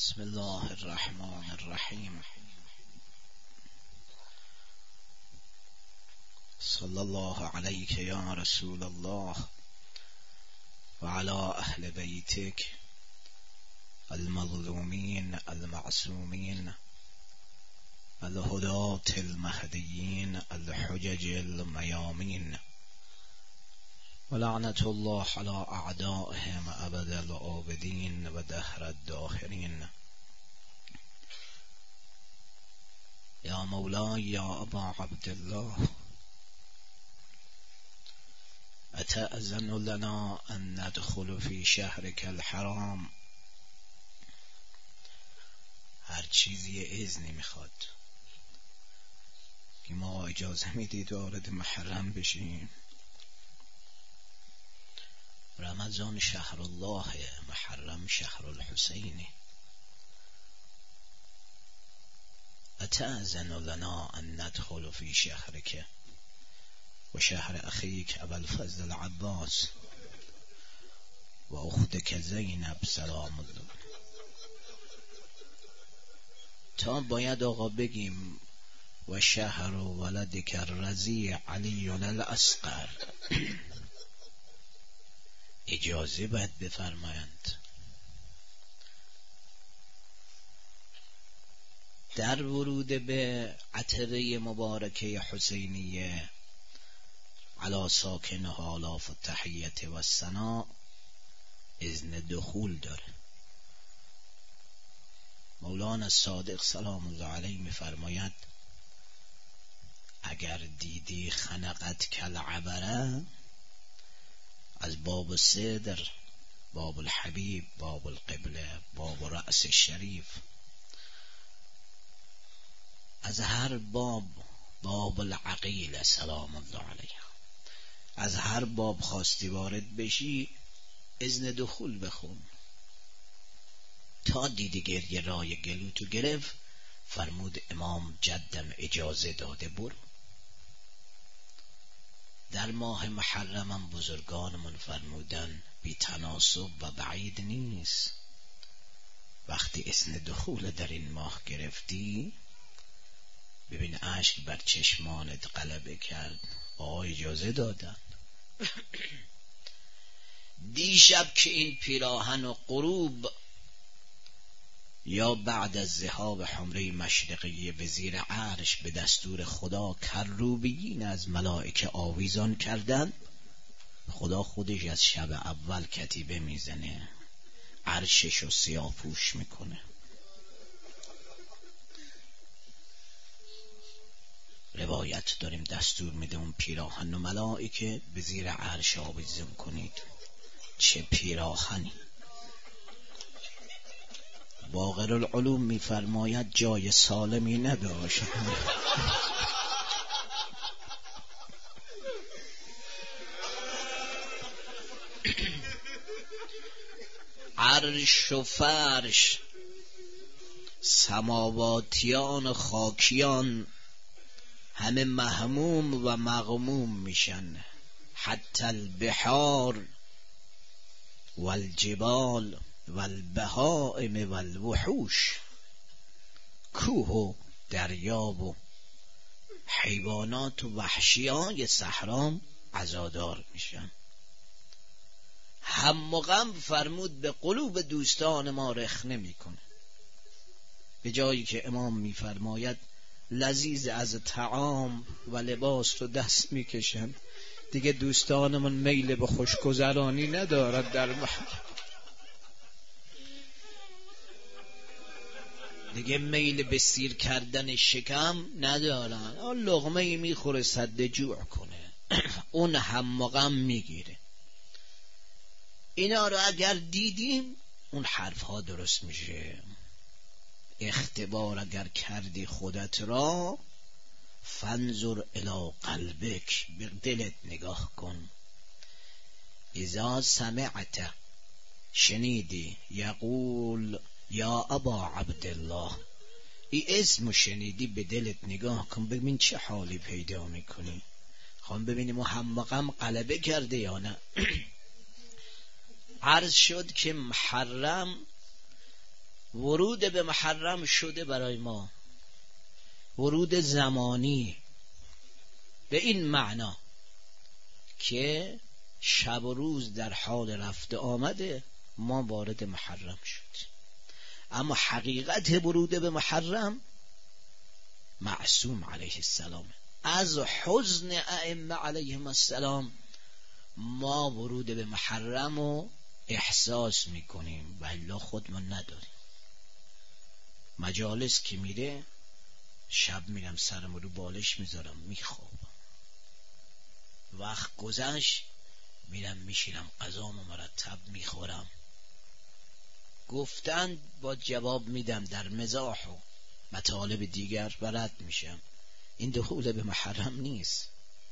بسم الله الرحمن الرحیم. صلی الله علیک یا رسول الله و علی اهل بیتک المظلومین المعصومین الهداة المهدیین الحجج المیامین و لعنت الله علی اعدائهم ابد العابدین و دهر الداهرین. یا مولای یا ابا عبدالله اتأذن لنا ان ندخل فی شهرک الحرام. هر چیزی اذنی میخواد که ما اجازه میدید وارد محرم بشیم. رمضان شهر الله، محرم شهر الحسین. اتأذن لنا ان ندخل فی شهرک و شهر اخیک ابوالفضل العباس و اختک زینب سلام الله. تا باید آقا بگیم و شهر ولدک الرضیع علی الاصغر. اجازه باید بفرمایند. در ورود به عتبه مبارکه حسینیه علی ساکنها آلاف التحیة و الثناء اذن دخول داره. مولانا صادق سلام الله علیه میفرماید اگر دیدی خنقت کالعبره، از باب صدر، باب الحبیب، باب القبله، باب رأس الشریف، از هر باب، باب العقیل سلام الله علیه، از هر باب خواستی وارد بشی اذن دخول بخون. تا دیدی گریه رای گلوتو گرفت، فرمود امام جدم اجازه داده برو. در ماه محرمم بزرگانمون فرمودن بی تناسب و بعید نیست. وقتی اذن دخول در این ماه گرفتی، ببین اشک بر چشمانت غلبه کرد، آقا اجازه دادن. دیشب که این پیراهن و غروب یا بعد از ذهاب حمره مشرقیه به زیر عرش به دستور خدا کروبیین از ملائکه آویزان کردن، خدا خودش از شب اول کتیبه میزنه، عرشش رو سیاه پوش میکنه. روایت داریم دستور میده اون پیراهن و ملائکه به زیر عرش آویزان کنید. چه پیراهنی! باقر العلوم میفرماید جای سالمی نداشت. عرش و فرش، سماواتیان و خاکیان همه مهموم و مغموم میشن. حتی البحار والجبال والبهائم والوحوش، کوه و دریا و حیوانات و وحشیان صحرا عزادار میشن. هم و غم فرمود به قلوب دوستان ما رخ نمیکنه. به جایی که امام میفرماید لذیذ از طعام و لباس رو دست میکشن، دیگه دوستانمون میل به خوشگذرانی ندارد در دیگه میل به سیر کردن شکم ندارن. اون لقمه میخوره سد جوع کنه، اون هم و غم میگیره. اینا رو اگر دیدیم اون حرف ها درست میشه. اختبار اگر کردی خودت را، فانظر الی قلبک، به دلت نگاه کن. اذا سمعت، شنیدی، یقول یا ابا عبدالله، ای اسمو شنیدی، به دلت نگاه کن ببین چه حالی پیدا میکنی. خواهم ببینیم هم و غم غلبه کرده یا نه. عرض شد که محرم ورود به محرم شده برای ما ورود زمانی، به این معنا که شب و روز در حال رفته آمده ما وارد محرم شد. اما حقیقت ورود به محرم معصوم علیه السلام، از حزن ائمه علیهم السلام ما ورود به محرم رو احساس میکنیم و الا خودمون نداریم. مجالس که میره شب میرم سرم رو بالش میذارم میخوابم، وقت گذشت میرم میشینم غذامو مرتب میخورم، گفتن با جواب میدم، در مزاح و مطالب دیگر برد میشم. این دخول به محرم نیست.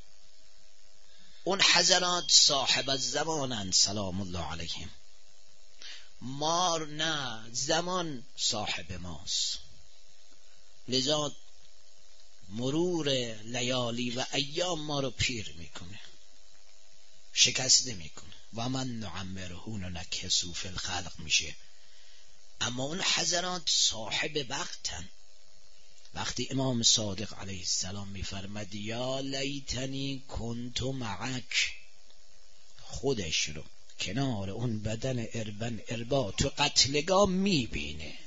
اون حضرات صاحب الزمانن سلام الله علیهم، ما نه، زمان صاحب ماست. لذا مرور لیالی و ایام ما رو پیر میکنه، شکسته میکنه. و من نعمرهون و نکسو فی الخلق میشه. اما اون حضرات صاحب وقتن. وقتی امام صادق علیه السلام میفرمد یا لیتنی کنت معک، خودش رو کنار اون بدن اربن اربا تو قتلگاه میبینه.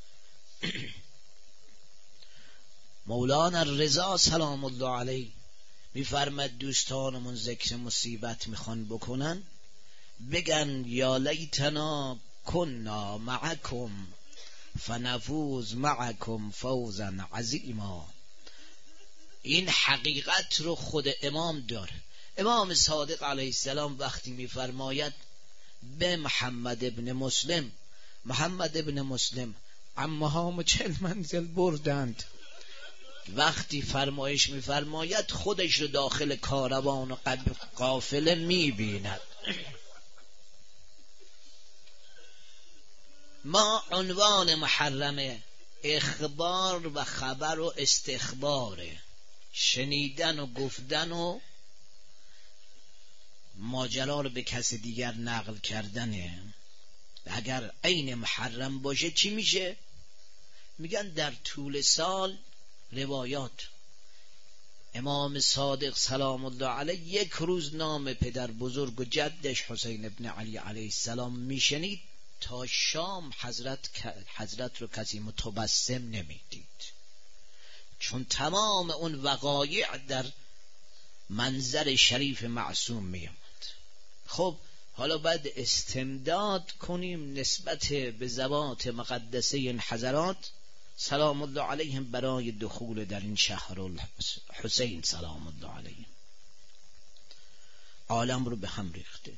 مولانا رضا سلام الله علیه میفرمد دوستانمون ذکر مصیبت میخوان بکنن بگن یا لیتنا کنا معکم فنفوز معکم فوزا عظیما. این حقیقت رو خود امام داره. امام صادق علیه السلام وقتی میفرماید به محمد ابن مسلم، محمد ابن مسلم عمهام 40 منزل بردند، وقتی فرمایش میفرماید خودش رو داخل کاروان و قافله میبیند. ما عنوان محرم اخبار و خبر و استخباره، شنیدن و گفتن و ماجرا رو به کس دیگر نقل کردنه. اگر عین محرم باشه چی میشه؟ میگن در طول سال روایات امام صادق سلام الله علیه یک روز نام پدر بزرگ و جدش حسین ابن علی علیه السلام میشنید تا شام حضرت رو کسی متبسم نمیدید، چون تمام اون وقایع در منظر شریف معصوم میامد. خب حالا باید استمداد کنیم نسبت به ذوات مقدسه این حضرات سلام الله علیهم برای دخول در این شهر حسین سلام الله علیهم. عالم رو به هم ریخته.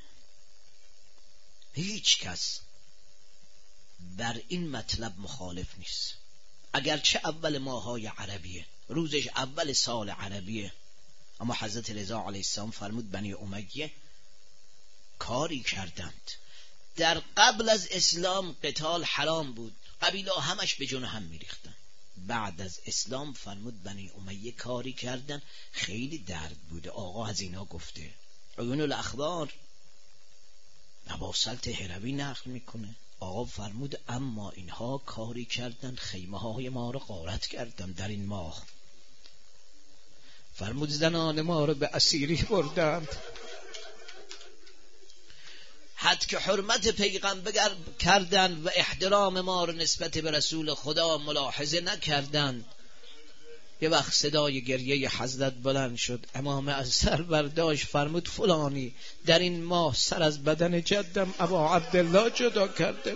هیچ کس بر این مطلب مخالف نیست، اگرچه اول ماهای عربیه، روزش اول سال عربیه، اما حضرت رضا علیه السلام فرمود بنی امیه کاری کردند. در قبل از اسلام قتال حرام بود، قبیله همش به جون هم میریختن. بعد از اسلام فرمود بنی امیه کاری کردن خیلی درد بوده. آقا از اینا گفته. عیون الاخبار نباسلت هروی نقل میکنه. آقا فرمود اما اینها کاری کردن خیمه های ما رو غارت کردن در این ماه. فرمود زنان ما رو به اسیری بردند. حد که حرمت پیغمبر کردن و احترام ما رو نسبت به رسول خدا ملاحظه نکردن. یه وقت صدای گریه حضرت بلند شد، امام از سر برداشت فرمود فلانی در این ماه سر از بدن جدم ابا عبدالله جدا کرده.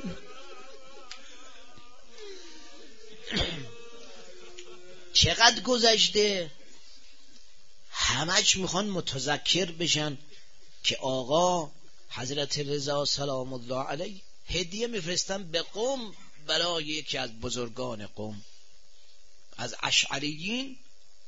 چقدر گذشته، همش میخوان متذکر بشن که آقا حضرت رضا سلام الله علیه هدیه میفرستن به قوم برای یکی از بزرگان قوم از اشعریین.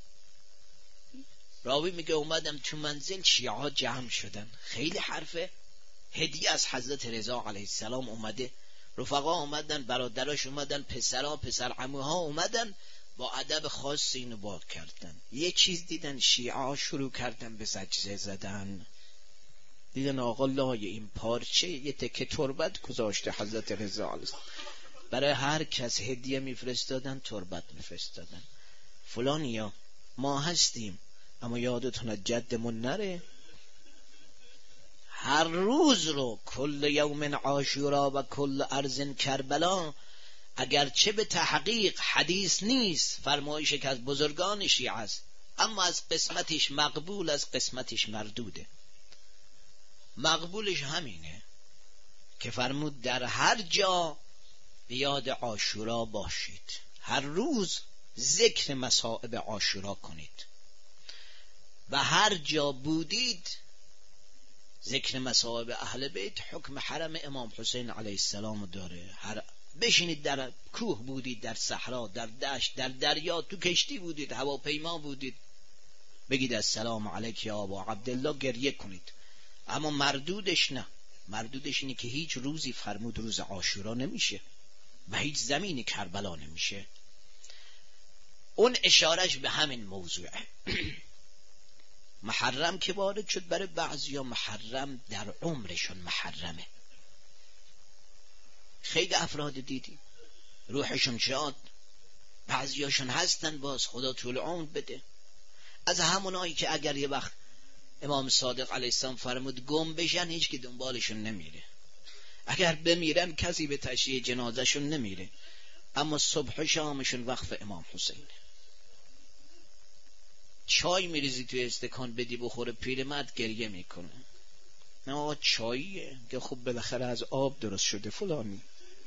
راوی میگه اومدم تو منزل شیعه جمع شدن، خیلی حرفه. هدیه از حضرت رضا علیه السلام اومده، رفقا اومدن، برادراش اومدن، پسرها پسر عموها اومدن، با ادب خاص اینو باز کردن. یه چیز دیدن شیعه شروع کردن به سجده زدن، دیدن آقا لای این پارچه یه تکه تربت گذاشته حضرت رضا علیه السلام. برای هر کس هدیه میفرستادن، تربت میفرستادن. فلانیا ما هستیم اما یادتون از جدمون نره. هر روز رو کل یوم عاشورا و کل ارض کربلا، اگرچه به تحقیق حدیث نیست، فرمایش که از بزرگان شیعه است، اما از قسمتش مقبول، از قسمتش مردوده. مقبولش همینه که فرمود در هر جا به یاد عاشورا باشید، هر روز ذکر مصائب عاشورا کنید و هر جا بودید ذکر مصائب اهل بیت. حکم حرم امام حسین علیه السلام داره. هر بشینید، در کوه بودید، در صحرا، در دشت، در دریا، تو کشتی بودید، هواپیما بودید، بگید السلام علیک یا ابا عبدالله، گریه کنید. اما مردودش نه. مردودش اینه که هیچ روزی فرمود روز عاشورا نمیشه و هیچ زمینی کربلا نمیشه. اون اشارش به همین موضوعه. محرم که وارد شد، برای بعضیا محرم در عمرشون محرمه. خیلی افراد دیدی روحشون شاد، بعضیاشون هستن باز خدا طول عمر بده. از همونایی که اگر یه وقت امام صادق علیه السلام فرمود گم بشن، هیچ که دنبالشون نمیره. اگر بمیرن کسی به تشییع جنازشون نمیره، اما صبح و شامشون وقف امام حسین. چای میریزی توی استکان بدی بخوره، پیرمرد گریه میکنه. نه آقا چاییه که خب بالاخره از آب درست شده فلانی.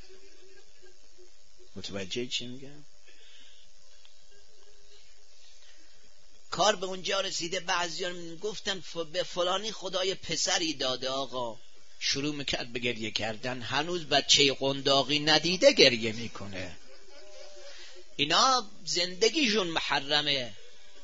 متوجه چی میگم؟ کار به اونجا رسیده بعضیان گفتن به فلانی خدای پسری داده. آقا شروع میکرد به گریه کردن، هنوز بچه قنداقی ندیده گریه میکنه. اینا زندگیشون محرمه،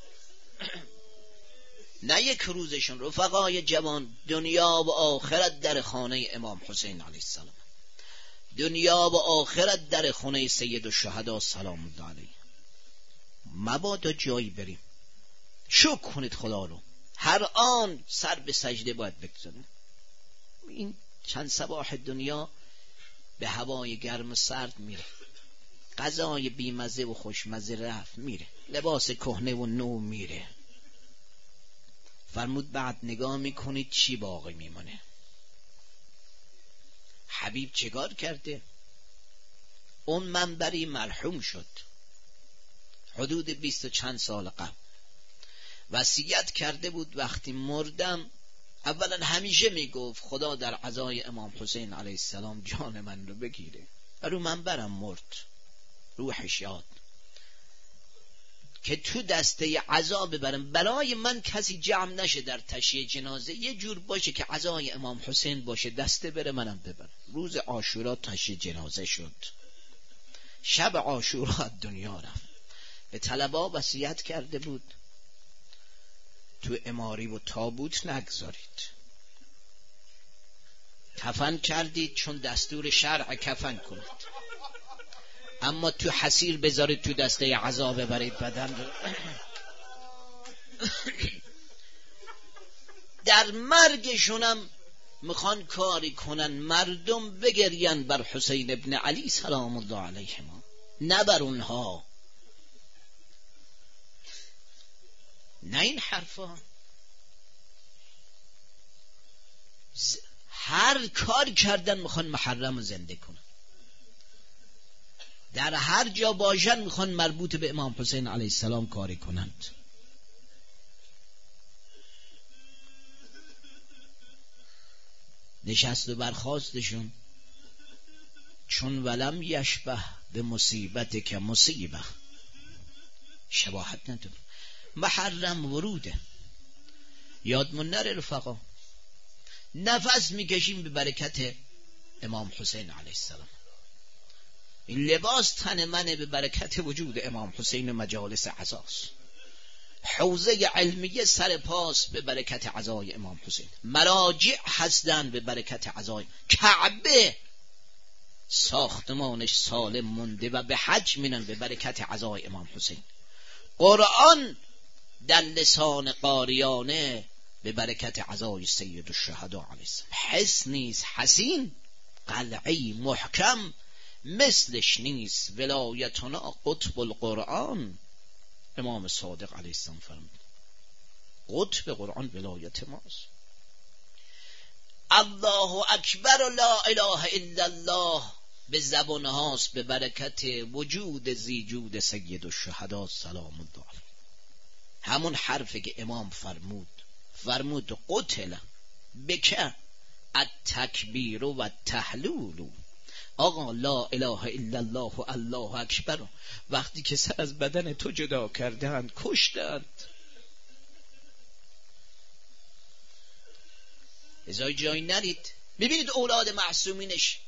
نه یک روزشون. رفقای جوان، دنیا و آخرت در خانه امام حسین علیه السلام، دنیا و آخرت در خانه سید الشهدا سلام الله علیه. مبادا جایی بریم. شکر کنید خدا رو، هر آن سر به سجده باید بگذاریم. این چند صباح دنیا به هوای گرم و سرد میره، غذای بیمزه و خوشمزه رفت میره، لباس کهنه و نو میره. فرمود بعد نگاه میکنید چی باقی میمونه. حبیب چیکار کرده؟ اون منبری مرحوم شد حدود 20 و چند سال قبل. وصیت کرده بود وقتی مردم، اولا همیشه میگفت خدا در عزای امام حسین علیه السلام جان من رو بگیره. رو منبرم مرد، روحش یاد که تو دسته عزا ببرم، برای من کسی جمع نشه در تشییع جنازه، یه جور باشه که عزای امام حسین باشه، دسته بره منم ببرم. روز عاشورا تشییع جنازه شد، شب عاشورا دنیا رفت. به طلبا وصیت کرده بود تو اماری و تابوت نگذارید، کفن کردید چون دستور شرع کفن کنید، اما تو حسیر بذارید، تو دسته عزا ببرید بدن رو. در مرگشونم میخوان کاری کنن مردم بگرین بر حسین ابن علی سلام الله علیهما، نه بر اونها. نه این حرفا. هر کار کردن میخوان محرم رو زنده کنن، در هر جا باشن میخوان مربوط به امام حسین علیه السلام کاری کنند. نشست و برخاستشون چون ولم یشبه به مصیبت که مصیبه، شباهت نداره. محرم وروده، یادمون نره رفقا، نفس میکشیم به برکت امام حسین علیه السلام. این لباس تن منه به برکت وجود امام حسین و مجالس عزاست. حوزه علمیه سر پاس به برکت عزای امام حسین. مراجع هستن به برکت عزای. کعبه ساختمانش سالم مونده و به حج میرن به برکت عزای امام حسین. قرآن در لسان قاریانه به برکت عزای سید الشهدا علیه السلام. حسنی حسین، قلعی محکم مثلش نیست ولایتنا قطب القرآن. امام صادق علیه السلام فرمود قطب قرآن ولایت ماست. الله اکبر و لا اله الا الله به زبان هاست به برکت وجود زیجود سید الشهدا سلام الله علیه. همون حرفی که امام فرمود قتل بکه التکبیر و التحلیل. آقا لا اله الا الله و الله اکبر وقتی که سر از بدن تو جدا کردند کشتند. ازای جایی نرید. ببینید اولاد معصومینش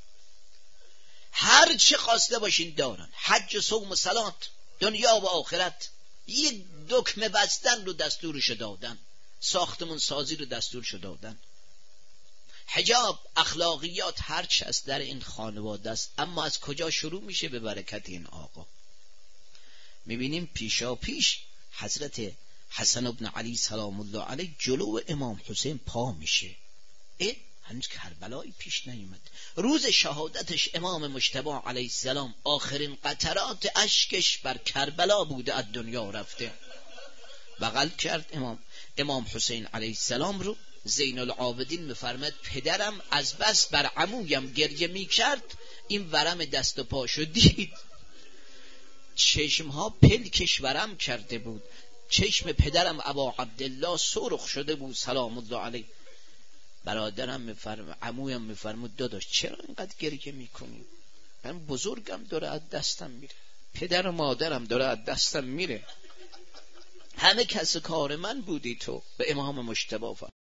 هر چه خواسته باشین دارن، حج و صوم و صلات، دنیا و آخرت. یک دکمه بستن رو دستورش دادن، ساختمون سازی رو دستورش دادن، حجاب، اخلاقیات، هر چه از در این خانواده است. اما از کجا شروع میشه؟ به برکت این آقا. میبینیم پیشا پیش حضرت حسن ابن علی سلام الله علیه جلو امام حسین پا میشه. هنوز کربلایی پیش نیومد. روز شهادتش امام مجتبی علیه السلام آخرین قطرات اشکش بر کربلا بوده، از دنیا رفته. بغل کرد امام حسین علیه السلام رو. زین العابدین میفرماد پدرم از بس بر عمویم گریه میکرد، این ورم دست و پاشو دید، چشمها پلکش ورم کرده بود. چشم پدرم ابا عبدالله سرخ شده بود سلام الله علیه. برادرم میفرماد، عمویم میفرمود داداش چرا اینقدر گریه میکنی؟ من بزرگم داره از دستم میره، پدر و مادرم داره از دستم میره، همه کس کار من بودی تو. به امام مجتبی